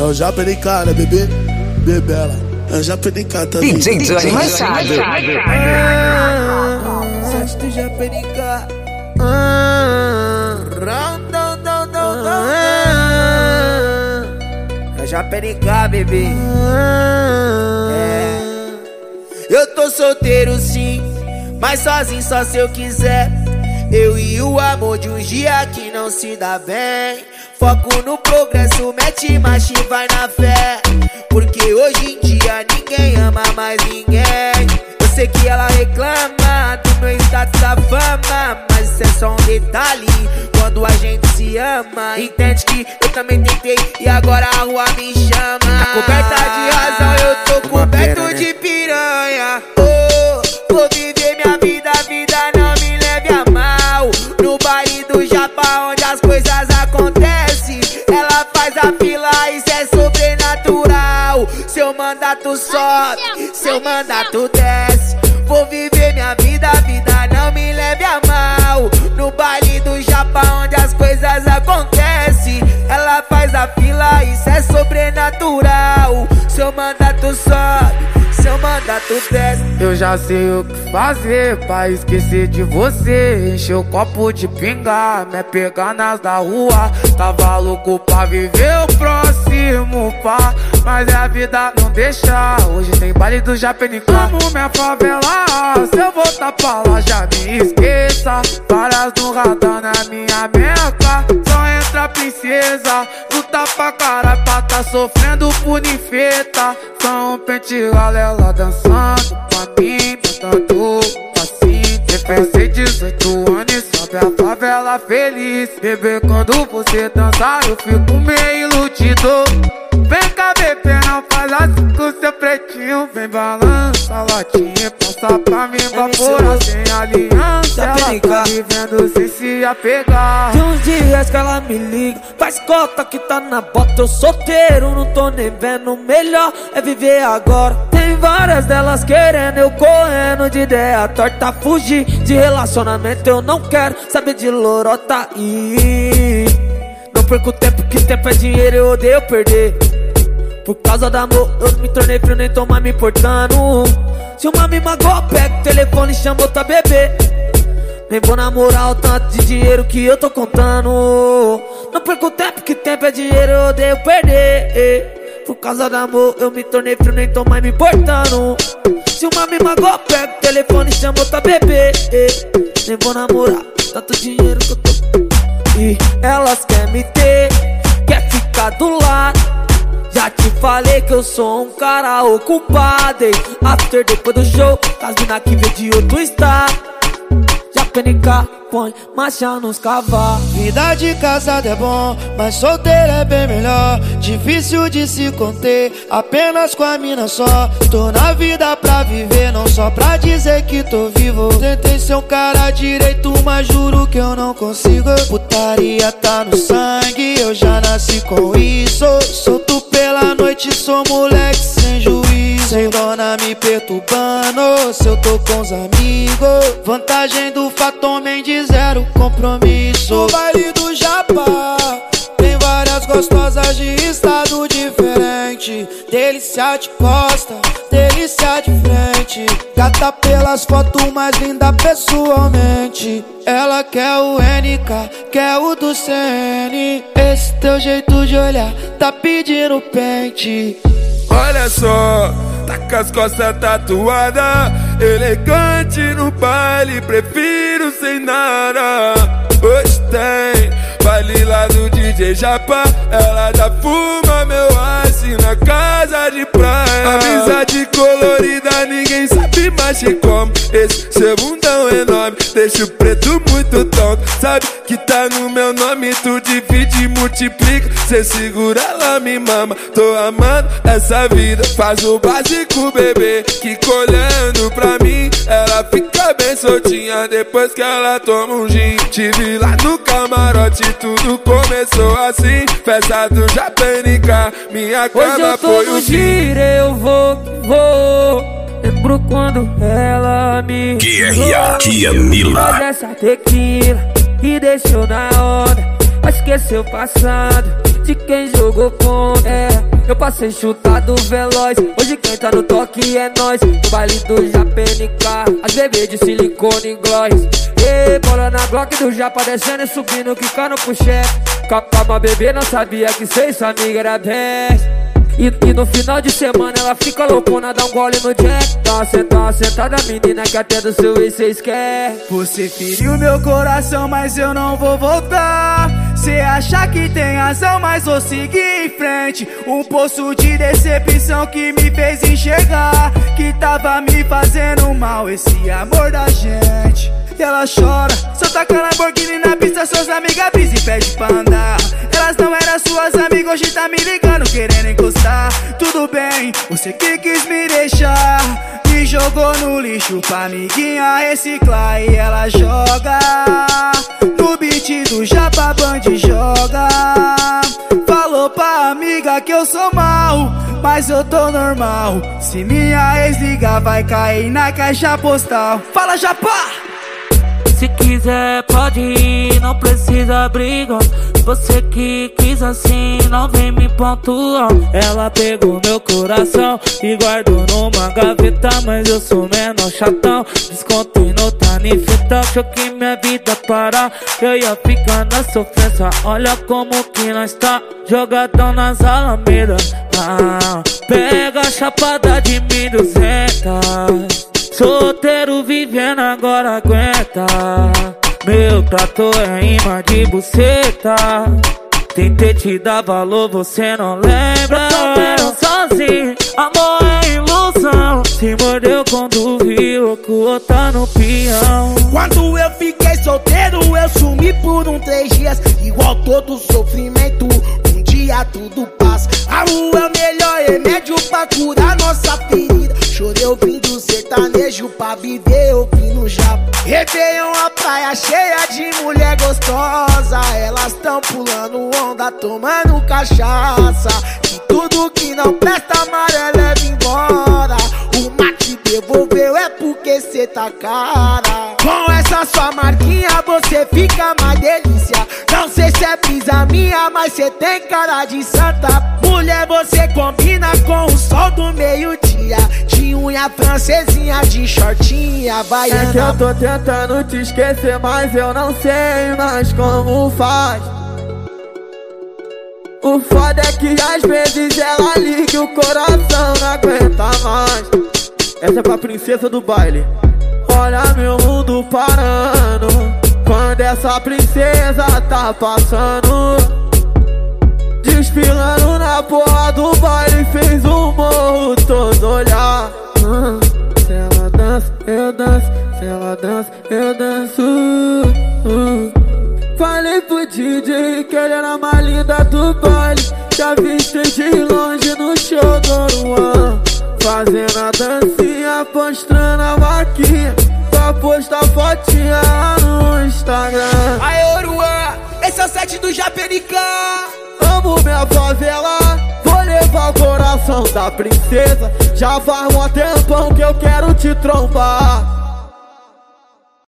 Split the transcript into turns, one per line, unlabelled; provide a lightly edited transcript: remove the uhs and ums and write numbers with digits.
É o Japenica, né, bebê? Bebela. É o Japenica também.
DJ Johnny Machado.
Sete do Japenica. É Japenica, bebê. Eu tô solteiro sim, mas sozinho só se eu quiser. Eu e o amor de um dia que não se dá bem. Foco no progresso, mete marcha e vai na fé. Porque hoje em dia ninguém ama mais ninguém. Eu sei que ela reclama do meu status da fama, mas isso é só um detalhe quando a gente se ama. Entende que eu também tentei e agora a rua me chama. Tá coberta de razão, eu tô coberto de piranha. Oh, vou viver minha vida, a vida não me leve a mal. No baile do Japa onde as coisas acontecem, ela faz a fila, isso é sobrenatural. Seu mandato sobe, seu mandato desce. Vou viver minha vida, a vida não me leve a mal. No baile do Japa onde as coisas acontecem, ela faz a fila, isso é sobrenatural. Seu mandato sobe, seu mandato desce.
Eu já sei o que fazer pra esquecer de você. Encher o copo de pinga, me pegar nas da rua. Tava louco pra viver o próximo pá, mas a vida não deixa. Hoje tem baile do Japenica. Amo minha favela, se eu voltar pra lá já me esqueça. Várias no radar na minha meca. Só entra princesa, luta pra caralho pra tá sofrendo por ninfeta. Só um pente galela dançando pra mim, cantando assim. Pensei 18 anos e sobe a favela feliz. Bebê, quando você dançar eu fico meio iludido. Vem cá, bebê, não faz assim com seu pretinho. Vem balança a latinha, passa pra mim vaporar sem aliança. Ela tá vivendo sem se apegar.
De uns dias que ela me liga, faz cota que tá na bota. Eu solteiro, não tô nem vendo. Melhor é viver agora. Tem várias delas querendo, eu correndo de ideia torta. Fugir de relacionamento, eu não quero saber de lorota. E não perco tempo, que tempo é dinheiro, eu odeio perder. Por causa do amor, eu me tornei frio, nem tô mais me importando. Se uma me magoa, pega o telefone e chama outra bebê. Nem vou namorar o tanto de dinheiro que eu tô contando. Não perco tempo, que tempo é dinheiro, eu odeio perder. Por causa do amor, eu me tornei frio, nem tô mais me importando. Se uma me magoa, pega o telefone e chama outra bebê. Nem vou namorar tanto dinheiro que eu tô. E elas querem me ter, quer ficar do lado. Já te falei que eu sou um cara ocupado, hein? After depois do show, as mina que veio de outro estado. Japenica põe marcha nos cavalos.
Vida de casado é bom, mas solteiro é bem melhor. Difícil de se conter, apenas com a mina só. Tô na vida pra viver, não só pra dizer que tô vivo. Tentei ser um cara direito, mas juro que eu não consigo. Putaria tá no sangue, eu já nasci com isso. Solto pela noite, sou moleque sem juízo. Sem dona me perturbando, se eu tô com os amigos. Vantagem do fato homem de zero compromisso. No baile do Japa tem várias gostosas de estado diferente. Delícia de costa, delícia de frente. Gata pelas fotos, mais linda pessoalmente. Ela quer o NK, quer o do CN. Esse teu jeito de olhar tá pedindo pente.
Olha só, tá com as costas tatuadas, elegante no baile, prefiro sem nada. Hoje tem baile lá do DJ Japa, ela já fuma meu ice na casa de praia. Amizade colorida, ninguém sabe mais como. Esse seu bundão enorme deixa o preto muito tonto. Sabe que tá no meu nome, tu divide e multiplica. Cê segura, ela me mama, tô amando essa vida. Faz o básico, bebê, que olhando pra mim ela fica bem soltinha depois que ela toma um gin. Tive lá no camarote, tudo começou assim. Festa do Japenica, minha cama foi o
giro. Eu vou. Lembro quando ela me
Guerra, Tia Mila.
faz essa tequila e deixou na onda. Esqueceu o passado de quem jogou contra.
Eu passei chutado veloz, hoje quem tá no toque é nós. No baile do JPNK, as bebês de silicone gloss. E bola na Glock do Japa descendo e subindo, quicando pro chefe. Calma, bebê, não sabia que cê sua amiga era best. E no final de semana ela fica loucona, dá um gole no jack. Dá uma sentada menina que até do seu ex cês quer.
Você feriu meu coração, mas eu não vou voltar. Cê acha que tem razão, mas vou seguir em frente. Um poço de decepção que me fez enxergar que tava me fazendo mal esse amor da gente. E ela chora, só taca Lamborghini na pista, suas amigas brisa e pede pra andar. Elas não eram suas amigas, hoje tá me ligando, querendo encostar. Tudo bem, você que quis me deixar, me jogou no lixo pra amiguinha reciclar. E ela joga no beat do Japa Band, joga. Falou pra amiga que eu sou mal, mas eu tô normal. Se minha ex ligar, vai cair na caixa postal. Fala, Japa!
Se quiser pode ir, não precisa briga. Você que quis assim, não vem me pontuar. Ela pegou meu coração e guardou numa gaveta, mas eu sou menor chatão. Descontei no tanifetão, achou que minha vida parar, eu ia ficar na sofrência. Olha como que nós tá, jogadão nas alamedas. Pega a chapada de 1200. Solteiro vivendo agora aguenta. Meu trato é imã de buceta. Tentei te dar valor, você não lembra. Tô vendo sozinho, amor é ilusão. Se mordeu quando viu que o outro tá no peão.
Quando eu fiquei solteiro, eu sumi por 3 dias. Igual todo sofrimento, um dia tudo passa. A rua é o melhor remédio pra curar nossa ferida. Chorei ouvindo sertanejo pra viver ouvindo Japa. Réveillon, a praia cheia de mulher gostosa. Elas tão pulando onda, tomando cachaça. E tudo que não presta, amarelo leva embora. O mate devolveu é porque cê tá cara. Com essa sua marquinha você fica mais delícia. Não sei se é brisa minha, mas cê tem cara de santa. Mulher, você combina com o sol do meio-dia. De unha francesinha, de shortinha, baiana.
É que eu tô tentando te esquecer, mas eu não sei mais como faz. O foda é que às vezes ela liga e o coração não aguenta mais. Essa é pra princesa do baile. Olha meu mundo parando quando essa princesa tá passando. Desfilando na porra do baile, fez o morro todo olhar. Se ela dança, eu danço. Se ela dança, eu danço. Falei pro DJ que ele era a mais linda do baile. Já viste de longe no show do Luan, fazendo a dancinha, mostrando a vaquinha pra postar fotinha lá no Instagram.
Aê, Oruan, esse é o set do JPNK.
Amo minha favela, vou levar o coração da princesa. Já faz um tempão que eu quero te trombar.